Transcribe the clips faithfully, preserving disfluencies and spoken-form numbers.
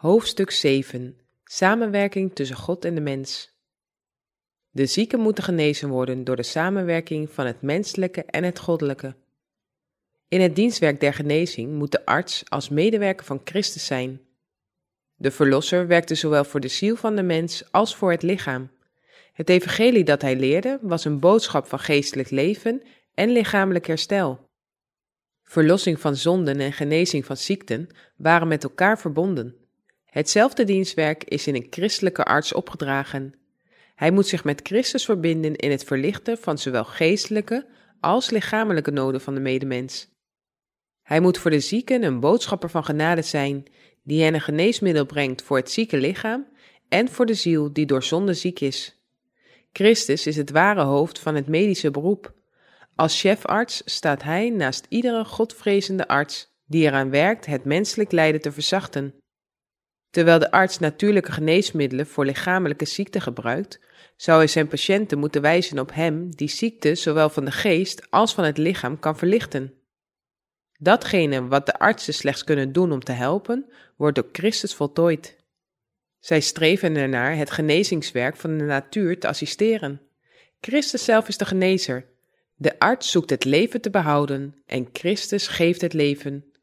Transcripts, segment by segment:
Hoofdstuk zeven. Samenwerking tussen God en de mens. De zieken moeten genezen worden door de samenwerking van het menselijke en het goddelijke. In het dienstwerk der genezing moet de arts als medewerker van Christus zijn. De Verlosser werkte zowel voor de ziel van de mens als voor het lichaam. Het evangelie dat hij leerde was een boodschap van geestelijk leven en lichamelijk herstel. Verlossing van zonden en genezing van ziekten waren met elkaar verbonden. Hetzelfde dienstwerk is in een christelijke arts opgedragen. Hij moet zich met Christus verbinden in het verlichten van zowel geestelijke als lichamelijke noden van de medemens. Hij moet voor de zieken een boodschapper van genade zijn, die hen een geneesmiddel brengt voor het zieke lichaam en voor de ziel die door zonde ziek is. Christus is het ware hoofd van het medische beroep. Als chefarts staat hij naast iedere godvrezende arts die eraan werkt het menselijk lijden te verzachten. Terwijl de arts natuurlijke geneesmiddelen voor lichamelijke ziekte gebruikt, zou hij zijn patiënten moeten wijzen op hem die ziekte zowel van de geest als van het lichaam kan verlichten. Datgene wat de artsen slechts kunnen doen om te helpen, wordt door Christus voltooid. Zij streven ernaar het genezingswerk van de natuur te assisteren. Christus zelf is de genezer. De arts zoekt het leven te behouden en Christus geeft het leven.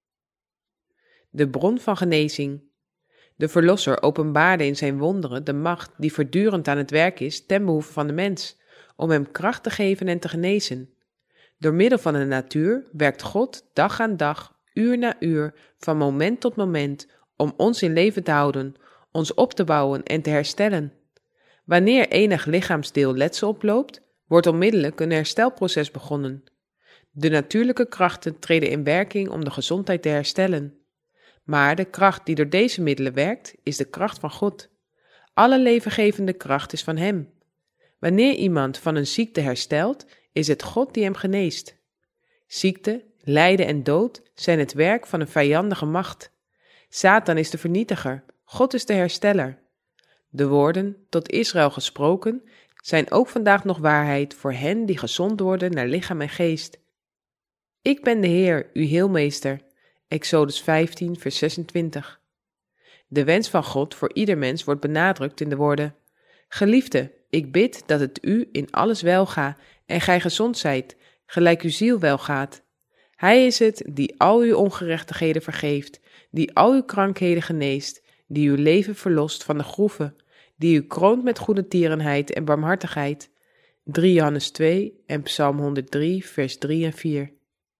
De bron van genezing. De Verlosser openbaarde in zijn wonderen de macht die voortdurend aan het werk is ten behoeve van de mens, om hem kracht te geven en te genezen. Door middel van de natuur werkt God dag aan dag, uur na uur, van moment tot moment, om ons in leven te houden, ons op te bouwen en te herstellen. Wanneer enig lichaamsdeel letsel oploopt, wordt onmiddellijk een herstelproces begonnen. De natuurlijke krachten treden in werking om de gezondheid te herstellen. Maar de kracht die door deze middelen werkt, is de kracht van God. Alle levengevende kracht is van Hem. Wanneer iemand van een ziekte herstelt, is het God die hem geneest. Ziekte, lijden en dood zijn het werk van een vijandige macht. Satan is de vernietiger, God is de hersteller. De woorden, tot Israël gesproken, zijn ook vandaag nog waarheid voor hen die gezond worden naar lichaam en geest. Ik ben de Heer, uw heelmeester. Exodus vijftien, vers zesentwintig. De wens van God voor ieder mens wordt benadrukt in de woorden: Geliefde, ik bid dat het u in alles welga en gij gezond zijt, gelijk uw ziel welgaat. Hij is het die al uw ongerechtigheden vergeeft, die al uw krankheden geneest, die uw leven verlost van de groeven, die u kroont met goede tierenheid en barmhartigheid. drie Johannes twee en Psalm honderddrie, vers drie en vier.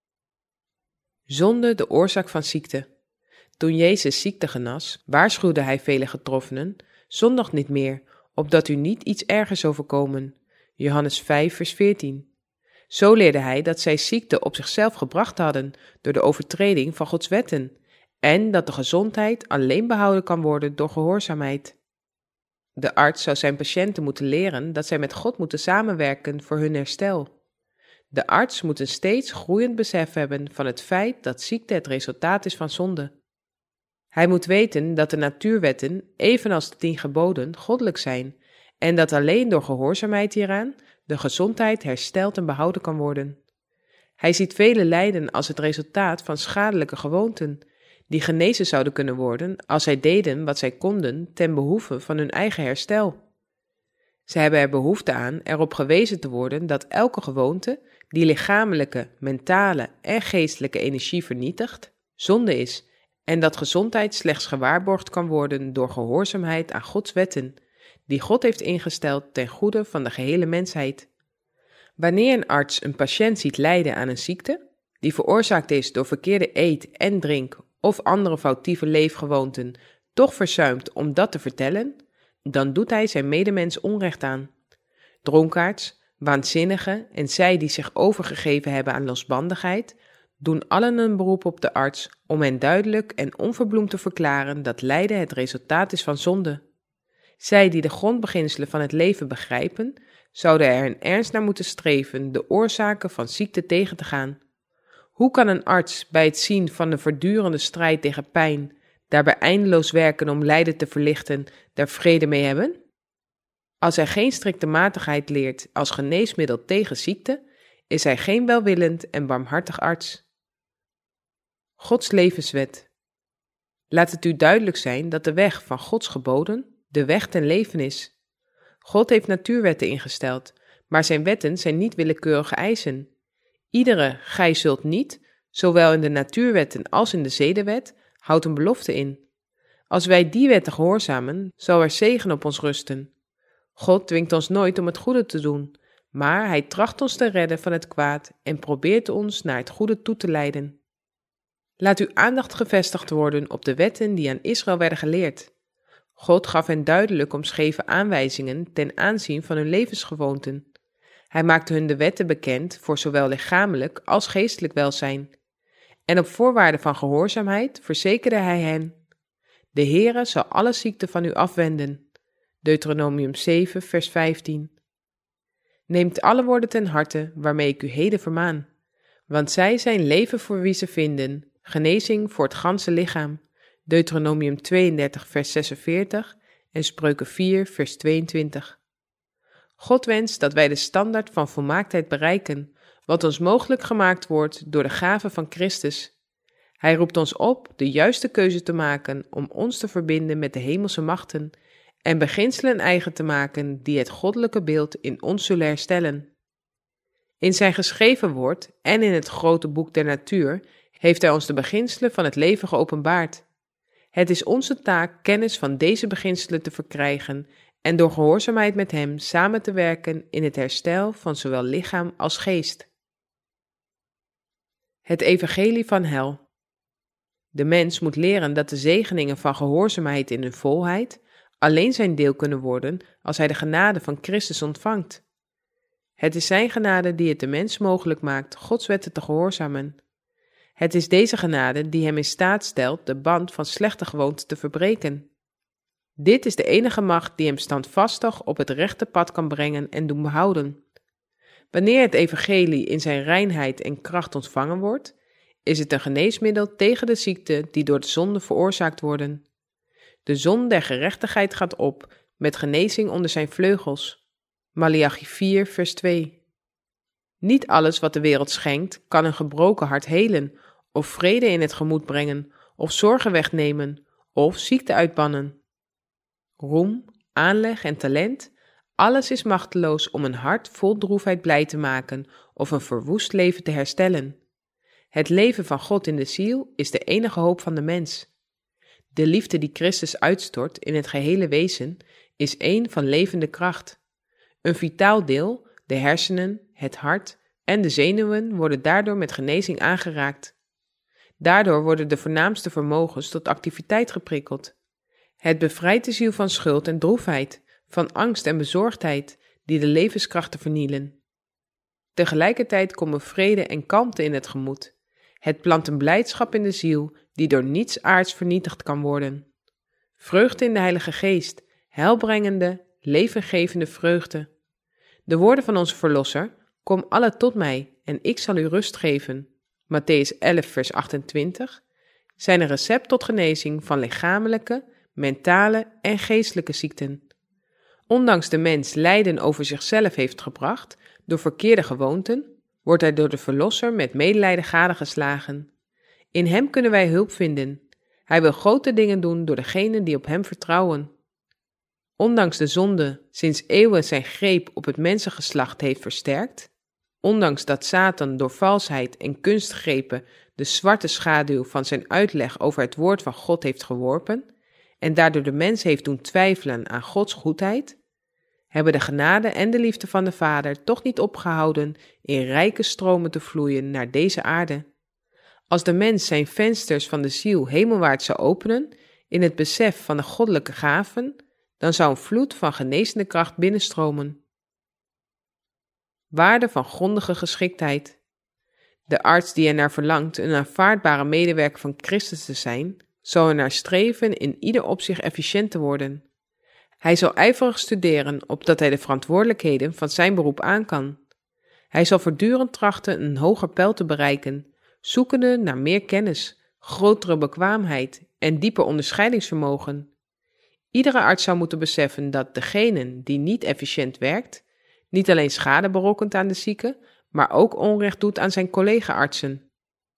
Zonde de oorzaak van ziekte. Toen Jezus ziekte genas, waarschuwde hij vele getroffenen: zondig niet meer, opdat u niet iets ergers overkomen. Johannes vijf, vers veertien. Zo leerde hij dat zij ziekte op zichzelf gebracht hadden door de overtreding van Gods wetten, en dat de gezondheid alleen behouden kan worden door gehoorzaamheid. De arts zou zijn patiënten moeten leren dat zij met God moeten samenwerken voor hun herstel. De arts moet een steeds groeiend besef hebben van het feit dat ziekte het resultaat is van zonde. Hij moet weten dat de natuurwetten, evenals de tien geboden, goddelijk zijn en dat alleen door gehoorzaamheid hieraan de gezondheid hersteld en behouden kan worden. Hij ziet vele lijden als het resultaat van schadelijke gewoonten, die genezen zouden kunnen worden als zij deden wat zij konden ten behoeve van hun eigen herstel. Zij hebben er behoefte aan erop gewezen te worden dat elke gewoonte die lichamelijke, mentale en geestelijke energie vernietigt, zonde is en dat gezondheid slechts gewaarborgd kan worden door gehoorzaamheid aan Gods wetten, die God heeft ingesteld ten goede van de gehele mensheid. Wanneer een arts een patiënt ziet lijden aan een ziekte, die veroorzaakt is door verkeerde eet- en drink- of andere foutieve leefgewoonten, toch verzuimt om dat te vertellen, dan doet hij zijn medemens onrecht aan. Dronkaards, waanzinnigen en zij die zich overgegeven hebben aan losbandigheid, doen allen een beroep op de arts om hen duidelijk en onverbloemd te verklaren dat lijden het resultaat is van zonde. Zij die de grondbeginselen van het leven begrijpen, zouden er in ernst naar moeten streven de oorzaken van ziekte tegen te gaan. Hoe kan een arts bij het zien van de voortdurende strijd tegen pijn, daarbij eindeloos werken om lijden te verlichten, daar vrede mee hebben? Als hij geen strikte matigheid leert als geneesmiddel tegen ziekte, is hij geen welwillend en barmhartig arts. Gods levenswet. Laat het u duidelijk zijn dat de weg van Gods geboden de weg ten leven is. God heeft natuurwetten ingesteld, maar zijn wetten zijn niet willekeurige eisen. Iedere gij zult niet, zowel in de natuurwetten als in de zedenwet, houdt een belofte in. Als wij die wetten gehoorzamen, zal er zegen op ons rusten. God dwingt ons nooit om het goede te doen, maar hij tracht ons te redden van het kwaad en probeert ons naar het goede toe te leiden. Laat uw aandacht gevestigd worden op de wetten die aan Israël werden geleerd. God gaf hen duidelijk omschreven aanwijzingen ten aanzien van hun levensgewoonten. Hij maakte hun de wetten bekend voor zowel lichamelijk als geestelijk welzijn. En op voorwaarde van gehoorzaamheid verzekerde hij hen: de Heere zal alle ziekte van u afwenden. Deuteronomium zeven, vers vijftien. Neemt alle woorden ten harte waarmee ik u heden vermaan, want zij zijn leven voor wie ze vinden, genezing voor het ganse lichaam. Deuteronomium tweeëndertig, vers zesenveertig en Spreuken vier, vers tweeëntwintig. God wenst dat wij de standaard van volmaaktheid bereiken, wat ons mogelijk gemaakt wordt door de gave van Christus. Hij roept ons op de juiste keuze te maken om ons te verbinden met de hemelse machten en beginselen eigen te maken die het goddelijke beeld in ons zullen herstellen. In zijn geschreven woord en in het grote boek der natuur heeft hij ons de beginselen van het leven geopenbaard. Het is onze taak kennis van deze beginselen te verkrijgen en door gehoorzaamheid met hem samen te werken in het herstel van zowel lichaam als geest. Het evangelie van hel. De mens moet leren dat de zegeningen van gehoorzaamheid in hun volheid alleen zijn deel kunnen worden als hij de genade van Christus ontvangt. Het is zijn genade die het de mens mogelijk maakt Gods wetten te gehoorzamen. Het is deze genade die hem in staat stelt de band van slechte gewoonten te verbreken. Dit is de enige macht die hem standvastig op het rechte pad kan brengen en doen behouden. Wanneer het evangelie in zijn reinheid en kracht ontvangen wordt, is het een geneesmiddel tegen de ziekte die door de zonde veroorzaakt worden. De zon der gerechtigheid gaat op, met genezing onder zijn vleugels. Maleachi vier, vers twee. Niet alles wat de wereld schenkt, kan een gebroken hart helen, of vrede in het gemoed brengen, of zorgen wegnemen, of ziekte uitbannen. Roem, aanleg en talent, alles is machteloos om een hart vol droefheid blij te maken of een verwoest leven te herstellen. Het leven van God in de ziel is de enige hoop van de mens. De liefde die Christus uitstort in het gehele wezen is één van levende kracht. Een vitaal deel, de hersenen, het hart en de zenuwen worden daardoor met genezing aangeraakt. Daardoor worden de voornaamste vermogens tot activiteit geprikkeld. Het bevrijdt de ziel van schuld en droefheid, van angst en bezorgdheid, die de levenskrachten vernielen. Tegelijkertijd komen vrede en kalmte in het gemoed. Het plant een blijdschap in de ziel, die door niets aards vernietigd kan worden. Vreugde in de Heilige Geest, heilbrengende, levengevende vreugde. De woorden van onze Verlosser: kom alle tot mij, en ik zal u rust geven. Mattheüs elf, vers achtentwintig, zijn een recept tot genezing van lichamelijke, mentale en geestelijke ziekten. Ondanks de mens lijden over zichzelf heeft gebracht door verkeerde gewoonten, wordt hij door de Verlosser met medelijden gadegeslagen. In hem kunnen wij hulp vinden. Hij wil grote dingen doen door degenen die op hem vertrouwen. Ondanks de zonde sinds eeuwen zijn greep op het mensengeslacht heeft versterkt, ondanks dat Satan door valsheid en kunstgrepen de zwarte schaduw van zijn uitleg over het woord van God heeft geworpen en daardoor de mens heeft doen twijfelen aan Gods goedheid, hebben de genade en de liefde van de Vader toch niet opgehouden in rijke stromen te vloeien naar deze aarde. Als de mens zijn vensters van de ziel hemelwaarts zou openen in het besef van de goddelijke gaven, dan zou een vloed van genezende kracht binnenstromen. Waarde van grondige geschiktheid. De arts die ernaar verlangt een aanvaardbare medewerker van Christus te zijn, zal ernaar streven in ieder opzicht efficiënt te worden. Hij zal ijverig studeren, opdat hij de verantwoordelijkheden van zijn beroep aan kan. Hij zal voortdurend trachten een hoger peil te bereiken, zoekende naar meer kennis, grotere bekwaamheid en dieper onderscheidingsvermogen. Iedere arts zou moeten beseffen dat degene die niet efficiënt werkt, niet alleen schade berokkent aan de zieke, maar ook onrecht doet aan zijn collega-artsen.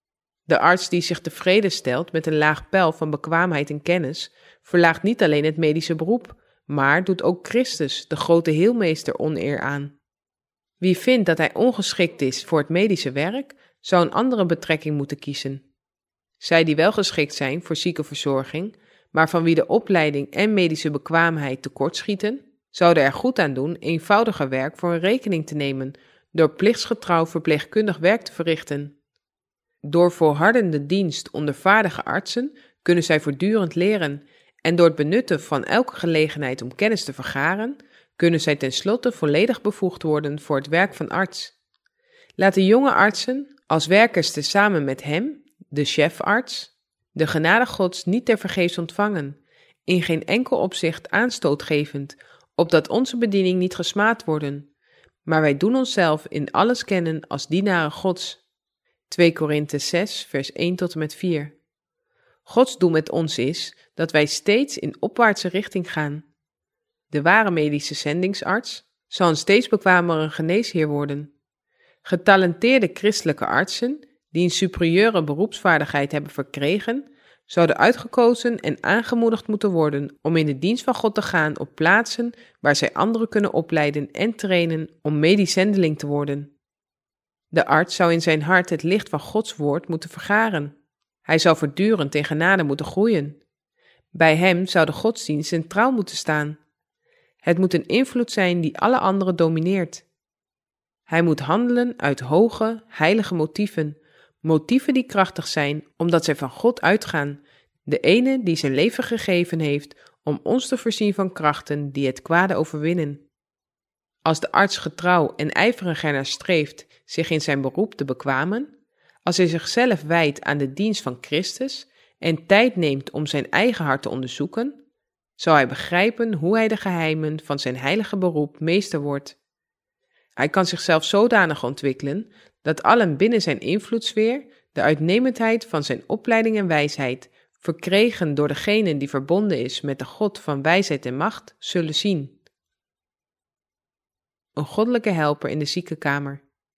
De arts die zich tevreden stelt met een laag peil van bekwaamheid en kennis, verlaagt niet alleen het medische beroep, maar doet ook Christus, de grote heelmeester, oneer aan. Wie vindt dat hij ongeschikt is voor het medische werk, zou een andere betrekking moeten kiezen. Zij die wel geschikt zijn voor ziekenverzorging, maar van wie de opleiding en medische bekwaamheid tekortschieten, zouden er goed aan doen eenvoudiger werk voor hun rekening te nemen, door plichtsgetrouw verpleegkundig werk te verrichten. Door volhardende dienst onder vaardige artsen kunnen zij voortdurend leren en door het benutten van elke gelegenheid om kennis te vergaren, kunnen zij tenslotte volledig bevoegd worden voor het werk van arts. Laat de jonge artsen, als werkers tezamen met hem, de chefarts, de genade Gods niet tevergeefs ontvangen, in geen enkel opzicht aanstootgevend, opdat onze bediening niet gesmaad worden, maar wij doen onszelf in alles kennen als dienaren Gods. twee Korinthe zes, vers één tot en met vier. Gods doel met ons is dat wij steeds in opwaartse richting gaan. De ware medische zendingsarts zal een steeds bekwamere geneesheer worden. Getalenteerde christelijke artsen, die een superieure beroepsvaardigheid hebben verkregen, zouden uitgekozen en aangemoedigd moeten worden om in de dienst van God te gaan op plaatsen waar zij anderen kunnen opleiden en trainen om medisch zendeling te worden. De arts zou in zijn hart het licht van Gods woord moeten vergaren. Hij zou voortdurend in genade moeten groeien. Bij hem zou de godsdienst centraal moeten staan. Het moet een invloed zijn die alle anderen domineert. Hij moet handelen uit hoge, heilige motieven, motieven die krachtig zijn omdat zij van God uitgaan, de ene die zijn leven gegeven heeft om ons te voorzien van krachten die het kwade overwinnen. Als de arts getrouw en ijverig ernaar streeft zich in zijn beroep te bekwamen, als hij zichzelf wijdt aan de dienst van Christus en tijd neemt om zijn eigen hart te onderzoeken, zal hij begrijpen hoe hij de geheimen van zijn heilige beroep meester wordt. Hij kan zichzelf zodanig ontwikkelen dat allen binnen zijn invloedssfeer de uitnemendheid van zijn opleiding en wijsheid, verkregen door degene die verbonden is met de God van wijsheid en macht, zullen zien. Een goddelijke helper in de ziekenkamer.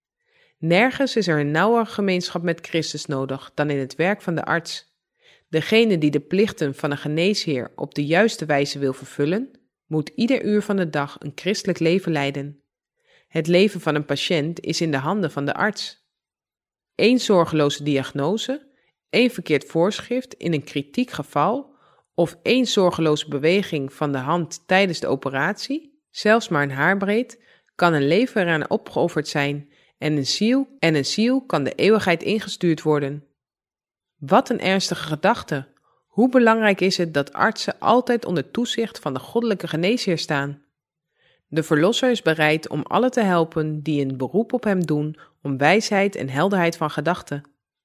Nergens is er een nauwere gemeenschap met Christus nodig dan in het werk van de arts. Degene die de plichten van een geneesheer op de juiste wijze wil vervullen, moet ieder uur van de dag een christelijk leven leiden. Het leven van een patiënt is in de handen van de arts. Eén zorgeloze diagnose, één verkeerd voorschrift in een kritiek geval of één zorgeloze beweging van de hand tijdens de operatie, zelfs maar een haarbreed, kan een leven eraan opgeofferd zijn en een ziel en een ziel kan de eeuwigheid ingestuurd worden. Wat een ernstige gedachte! Hoe belangrijk is het dat artsen altijd onder toezicht van de goddelijke geneesheer staan? De Verlosser is bereid om allen te helpen die een beroep op hem doen om wijsheid en helderheid van gedachten.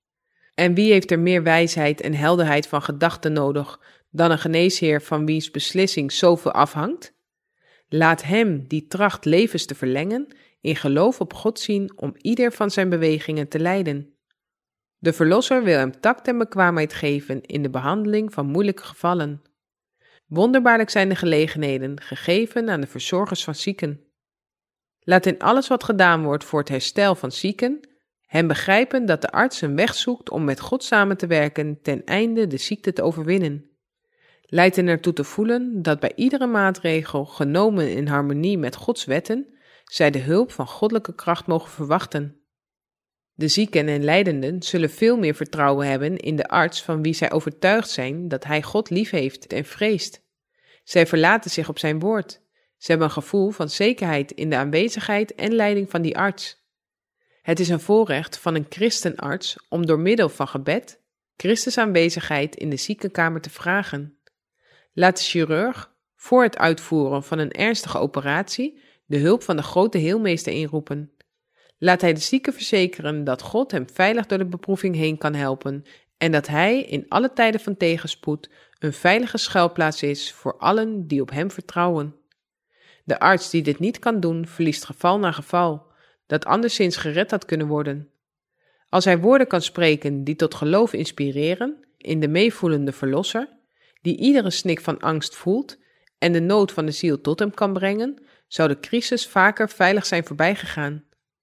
En wie heeft er meer wijsheid en helderheid van gedachten nodig dan een geneesheer van wiens beslissing zoveel afhangt? Laat hem die tracht levens te verlengen in geloof op God zien om ieder van zijn bewegingen te leiden. De Verlosser wil hem tact en bekwaamheid geven in de behandeling van moeilijke gevallen. Wonderbaarlijk zijn de gelegenheden gegeven aan de verzorgers van zieken. Laat in alles wat gedaan wordt voor het herstel van zieken, hem begrijpen dat de arts een weg zoekt om met God samen te werken ten einde de ziekte te overwinnen. Leid hen ertoe te voelen dat bij iedere maatregel genomen in harmonie met Gods wetten, zij de hulp van goddelijke kracht mogen verwachten. De zieken en lijdenden zullen veel meer vertrouwen hebben in de arts van wie zij overtuigd zijn dat hij God lief heeft en vreest. Zij verlaten zich op zijn woord. Ze hebben een gevoel van zekerheid in de aanwezigheid en leiding van die arts. Het is een voorrecht van een christenarts om door middel van gebed Christus aanwezigheid in de ziekenkamer te vragen. Laat de chirurg, voor het uitvoeren van een ernstige operatie, de hulp van de grote heelmeester inroepen. Laat hij de zieke verzekeren dat God hem veilig door de beproeving heen kan helpen en dat hij in alle tijden van tegenspoed een veilige schuilplaats is voor allen die op hem vertrouwen. De arts die dit niet kan doen, verliest geval na geval, dat anderszins gered had kunnen worden. Als hij woorden kan spreken die tot geloof inspireren, in de meevoelende Verlosser, die iedere snik van angst voelt en de nood van de ziel tot hem kan brengen, zou de crisis vaker veilig zijn voorbijgegaan.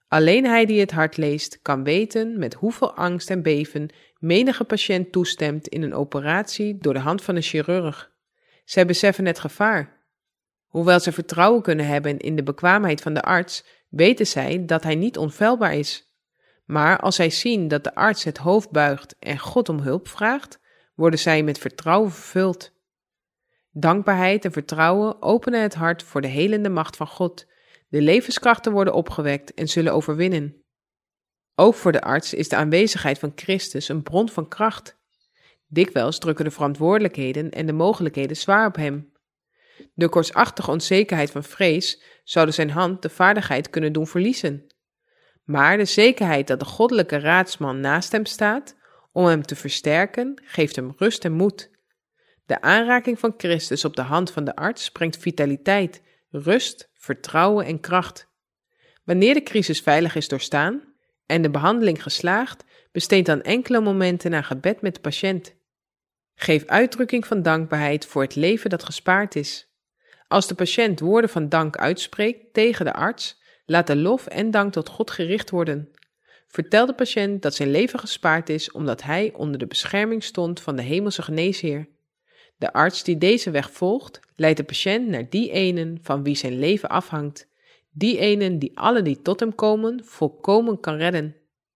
Alleen hij die het hart leest, kan weten met hoeveel angst en beven menige patiënt toestemt in een operatie door de hand van een chirurg. Zij beseffen het gevaar. Hoewel ze vertrouwen kunnen hebben in de bekwaamheid van de arts, weten zij dat hij niet onfeilbaar is. Maar als zij zien dat de arts het hoofd buigt en God om hulp vraagt, worden zij met vertrouwen vervuld. Dankbaarheid en vertrouwen openen het hart voor de helende macht van God. De levenskrachten worden opgewekt en zullen overwinnen. Ook voor de arts is de aanwezigheid van Christus een bron van kracht. Dikwijls drukken de verantwoordelijkheden en de mogelijkheden zwaar op hem. De koortsachtige onzekerheid van vrees zouden zijn hand de vaardigheid kunnen doen verliezen. Maar de zekerheid dat de goddelijke raadsman naast hem staat, om hem te versterken, geeft hem rust en moed. De aanraking van Christus op de hand van de arts brengt vitaliteit, rust, vertrouwen en kracht. Wanneer de crisis veilig is doorstaan en de behandeling geslaagd, besteed dan enkele momenten aan gebed met de patiënt. Geef uitdrukking van dankbaarheid voor het leven dat gespaard is. Als de patiënt woorden van dank uitspreekt tegen de arts, laat de lof en dank tot God gericht worden. Vertel de patiënt dat zijn leven gespaard is omdat hij onder de bescherming stond van de hemelse geneesheer. De arts die deze weg volgt, leidt de patiënt naar die enen van wie zijn leven afhangt, die enen die alle die tot hem komen volkomen kan redden.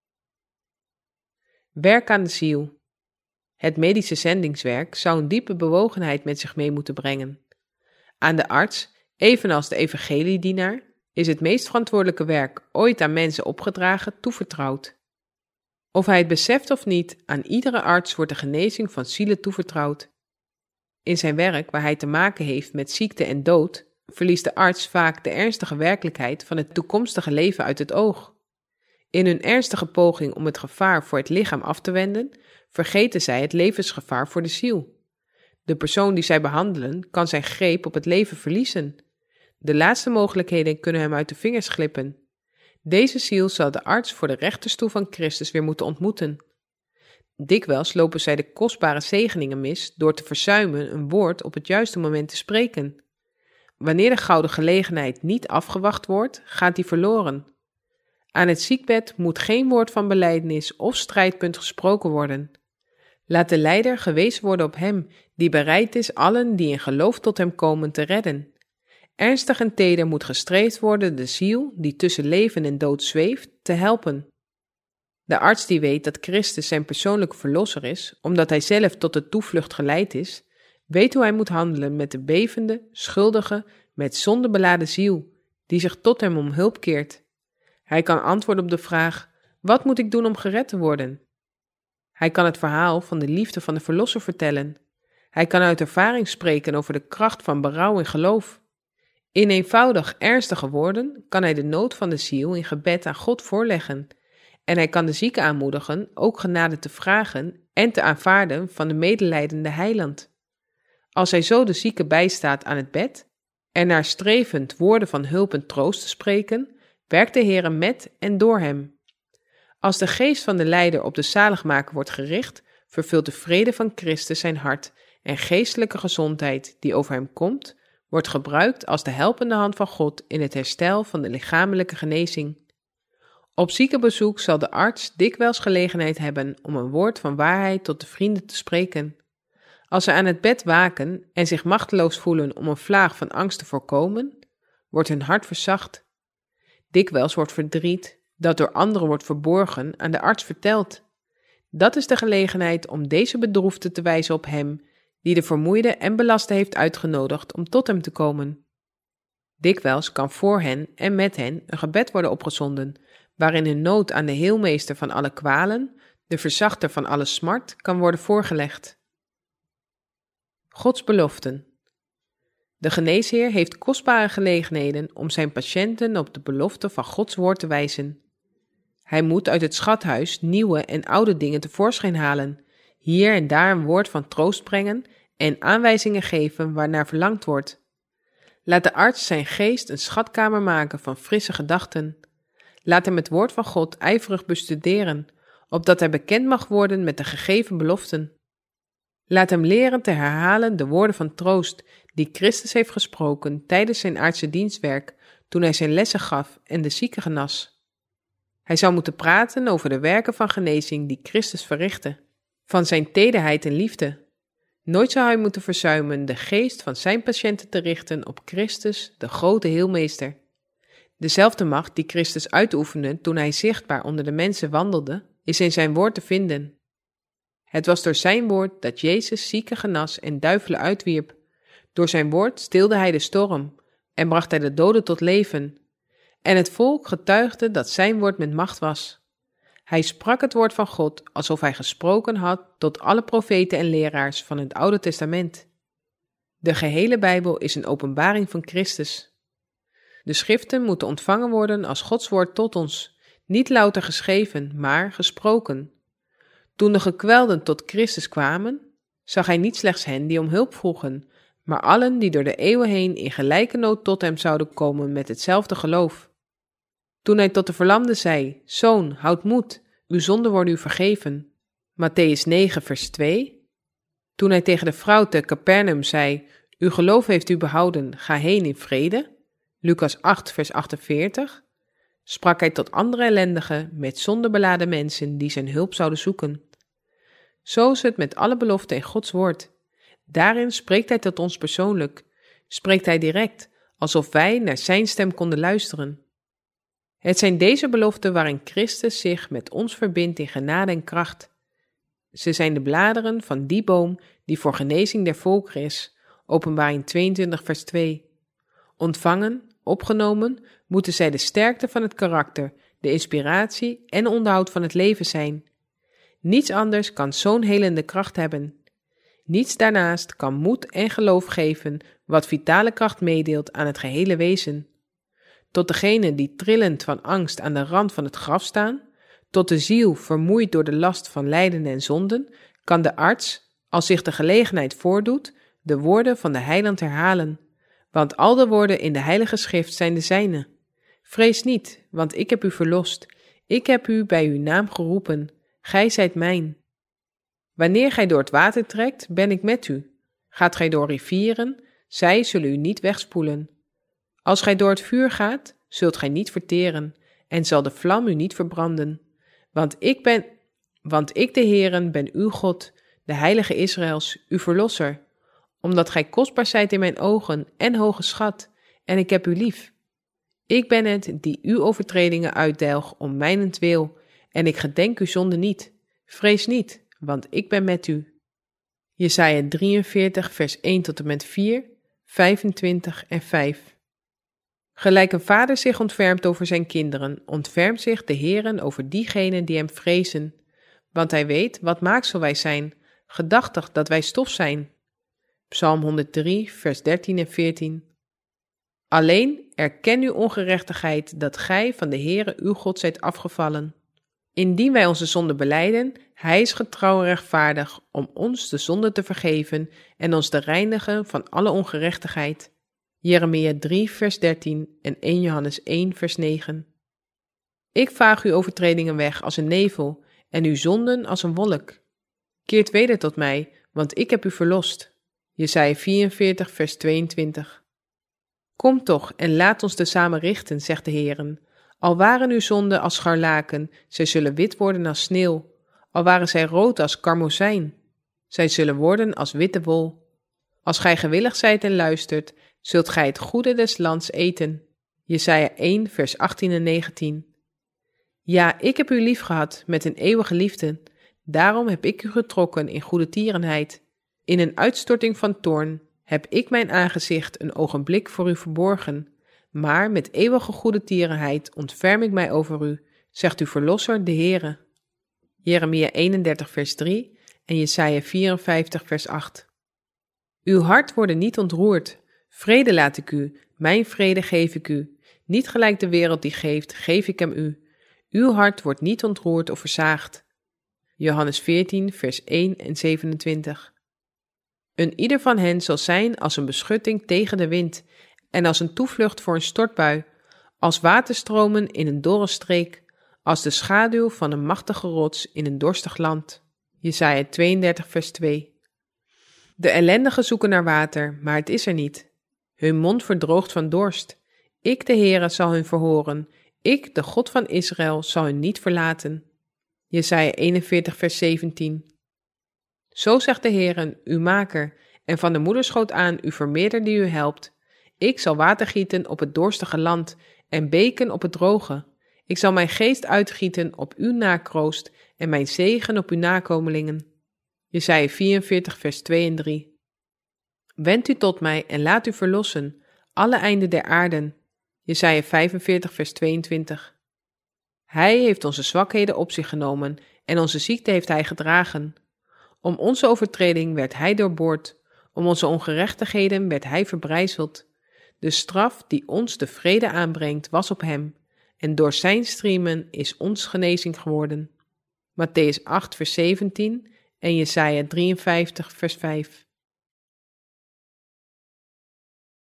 Werk aan de ziel. Het medische zendingswerk zou een diepe bewogenheid met zich mee moeten brengen. Aan de arts, evenals de evangeliedienaar, is het meest verantwoordelijke werk ooit aan mensen opgedragen toevertrouwd. Of hij het beseft of niet, aan iedere arts wordt de genezing van zielen toevertrouwd. In zijn werk, waar hij te maken heeft met ziekte en dood, verliest de arts vaak de ernstige werkelijkheid van het toekomstige leven uit het oog. In hun ernstige poging om het gevaar voor het lichaam af te wenden, vergeten zij het levensgevaar voor de ziel. De persoon die zij behandelen kan zijn greep op het leven verliezen. De laatste mogelijkheden kunnen hem uit de vingers glippen. Deze ziel zal de arts voor de rechterstoel van Christus weer moeten ontmoeten. Dikwijls lopen zij de kostbare zegeningen mis door te verzuimen een woord op het juiste moment te spreken. Wanneer de gouden gelegenheid niet afgewacht wordt, gaat die verloren. Aan het ziekbed moet geen woord van belijdenis of strijdpunt gesproken worden. Laat de leider gewezen worden op hem, die bereid is allen die in geloof tot hem komen te redden. Ernstig en teder moet gestreefd worden de ziel, die tussen leven en dood zweeft, te helpen. De arts die weet dat Christus zijn persoonlijke verlosser is, omdat hij zelf tot de toevlucht geleid is, weet hoe hij moet handelen met de bevende, schuldige, met zonde beladen ziel, die zich tot hem om hulp keert. Hij kan antwoorden op de vraag, wat moet ik doen om gered te worden? Hij kan het verhaal van de liefde van de verlosser vertellen. Hij kan uit ervaring spreken over de kracht van berouw en geloof. In eenvoudig ernstige woorden kan hij de nood van de ziel in gebed aan God voorleggen. En hij kan de zieke aanmoedigen ook genade te vragen en te aanvaarden van de medelijdende heiland. Als hij zo de zieke bijstaat aan het bed, en naar strevend woorden van hulp en troost te spreken, werkt de Heere met en door hem. Als de geest van de lijder op de zaligmaker wordt gericht, vervult de vrede van Christus zijn hart en geestelijke gezondheid die over hem komt, wordt gebruikt als de helpende hand van God in het herstel van de lichamelijke genezing. Op ziekenbezoek zal de arts dikwijls gelegenheid hebben om een woord van waarheid tot de vrienden te spreken. Als ze aan het bed waken en zich machteloos voelen om een vlaag van angst te voorkomen, wordt hun hart verzacht. Dikwijls wordt verdriet, dat door anderen wordt verborgen, aan de arts verteld. Dat is de gelegenheid om deze bedroefde te wijzen op hem, die de vermoeide en belaste heeft uitgenodigd om tot hem te komen. Dikwijls kan voor hen en met hen een gebed worden opgezonden, waarin hun nood aan de heelmeester van alle kwalen, de verzachter van alle smart, kan worden voorgelegd. Gods beloften. De geneesheer heeft kostbare gelegenheden om zijn patiënten op de belofte van Gods woord te wijzen. Hij moet uit het schathuis nieuwe en oude dingen tevoorschijn halen, hier en daar een woord van troost brengen en aanwijzingen geven waarnaar verlangd wordt. Laat de arts zijn geest een schatkamer maken van frisse gedachten. Laat hem het woord van God ijverig bestuderen, opdat hij bekend mag worden met de gegeven beloften. Laat hem leren te herhalen de woorden van troost die Christus heeft gesproken tijdens zijn aardse dienstwerk, toen hij zijn lessen gaf en de zieken genas. Hij zou moeten praten over de werken van genezing die Christus verrichtte, van zijn tederheid en liefde. Nooit zou hij moeten verzuimen de geest van zijn patiënten te richten op Christus, de grote heelmeester. Dezelfde macht die Christus uitoefende toen hij zichtbaar onder de mensen wandelde, is in zijn woord te vinden. Het was door zijn woord dat Jezus zieken genas en duivelen uitwierp. Door zijn woord stilde hij de storm en bracht hij de doden tot leven. En het volk getuigde dat zijn woord met macht was. Hij sprak het woord van God alsof hij gesproken had tot alle profeten en leraars van het Oude Testament. De gehele Bijbel is een openbaring van Christus. De schriften moeten ontvangen worden als Gods woord tot ons, niet louter geschreven, maar gesproken. Toen de gekwelden tot Christus kwamen, zag hij niet slechts hen die om hulp vroegen, maar allen die door de eeuwen heen in gelijke nood tot hem zouden komen met hetzelfde geloof. Toen hij tot de verlamde zei, Zoon, houd moed, uw zonden worden u vergeven. Mattheüs negen vers twee. Toen hij tegen de vrouw te Capernaum zei, uw geloof heeft u behouden, ga heen in vrede. Lucas acht vers achtenveertig. Sprak hij tot andere ellendigen met zonde beladen mensen die zijn hulp zouden zoeken. Zo is het met alle beloften in Gods woord. Daarin spreekt hij tot ons persoonlijk, spreekt hij direct, alsof wij naar zijn stem konden luisteren. Het zijn deze beloften waarin Christus zich met ons verbindt in genade en kracht. Ze zijn de bladeren van die boom die voor genezing der volkeren is, Openbaring tweeëntwintig vers twee. Ontvangen, opgenomen, moeten zij de sterkte van het karakter, de inspiratie en onderhoud van het leven zijn. Niets anders kan zo'n helende kracht hebben. Niets daarnaast kan moed en geloof geven wat vitale kracht meedeelt aan het gehele wezen. Tot degenen die trillend van angst aan de rand van het graf staan, tot de ziel vermoeid door de last van lijden en zonden, kan de arts, als zich de gelegenheid voordoet, de woorden van de heiland herhalen. Want al de woorden in de heilige schrift zijn de zijne. Vrees niet, want ik heb u verlost. Ik heb u bij uw naam geroepen. Gij zijt mijn. Wanneer gij door het water trekt, ben ik met u. Gaat gij door rivieren, zij zullen u niet wegspoelen. Als gij door het vuur gaat, zult gij niet verteren, en zal de vlam u niet verbranden. Want ik ben, want ik de Heere ben uw God, de Heilige Israëls, uw Verlosser. Omdat gij kostbaar zijt in mijn ogen en hoge schat, en ik heb u lief. Ik ben het die uw overtredingen uitdelg om mijnentwil, en ik gedenk uw zonde niet. Vrees niet, want ik ben met u. Jesaja drieënveertig vers één tot en met vier, vijfentwintig en vijf. Gelijk een vader zich ontfermt over zijn kinderen, ontfermt zich de Heere over diegenen die hem vrezen. Want hij weet wat maaksel wij zijn, gedachtig dat wij stof zijn. Psalm honderddrie vers dertien en veertien. Alleen erken uw ongerechtigheid dat gij van de Heere uw God zijt afgevallen. Indien wij onze zonde belijden, hij is getrouw en rechtvaardig om ons de zonde te vergeven en ons te reinigen van alle ongerechtigheid. Jeremia drie vers dertien en eerste Johannes één vers negen. Ik vaag uw overtredingen weg als een nevel en uw zonden als een wolk. Keert weder tot mij, want ik heb u verlost. Jesaja vierenveertig vers tweeëntwintig. Kom toch en laat ons tezamen richten, zegt de Heere. Al waren uw zonden als scharlaken, zij zullen wit worden als sneeuw. Al waren zij rood als karmozijn, zij zullen worden als witte wol. Als gij gewillig zijt en luistert, zult gij het goede des lands eten. Jesaja één vers achttien en negentien. Ja, ik heb u liefgehad met een eeuwige liefde, daarom heb ik u getrokken in goede tierenheid. In een uitstorting van toorn heb ik mijn aangezicht een ogenblik voor u verborgen, maar met eeuwige goede tierenheid ontferm ik mij over u, zegt uw Verlosser de Heere. Jeremia eenendertig vers drie en Jesaja vierenvijftig vers acht. Uw hart wordt niet ontroerd, vrede laat ik u, mijn vrede geef ik u. Niet gelijk de wereld die geeft, geef ik hem u. Uw hart wordt niet ontroerd of versaagd. Johannes veertien vers één en zevenentwintig. Een ieder van hen zal zijn als een beschutting tegen de wind en als een toevlucht voor een stortbui, als waterstromen in een dorre streek, als de schaduw van een machtige rots in een dorstig land. Jesaja tweeëndertig vers twee. De ellendigen zoeken naar water, maar het is er niet. Hun mond verdroogt van dorst. Ik, de Heere, zal hun verhoren. Ik, de God van Israël, zal u niet verlaten. Jesaja eenenveertig, vers zeventien. Zo zegt de Heer, uw maker, en van de moederschoot aan uw vermeerder die u helpt. Ik zal water gieten op het dorstige land en beken op het droge. Ik zal mijn geest uitgieten op uw nakroost en mijn zegen op uw nakomelingen. Jesaja vierenveertig, vers twee en drie. Wend u tot mij en laat u verlossen, alle einden der aarden. Jesaja vijfenveertig, vers tweeëntwintig. Hij heeft onze zwakheden op zich genomen en onze ziekte heeft hij gedragen. Om onze overtreding werd hij doorboord, om onze ongerechtigheden werd hij verbrijzeld. De straf die ons de vrede aanbrengt was op hem, en door zijn striemen is ons genezing geworden. Mattheüs acht, vers zeventien en Jesaja drieënvijftig, vers vijf.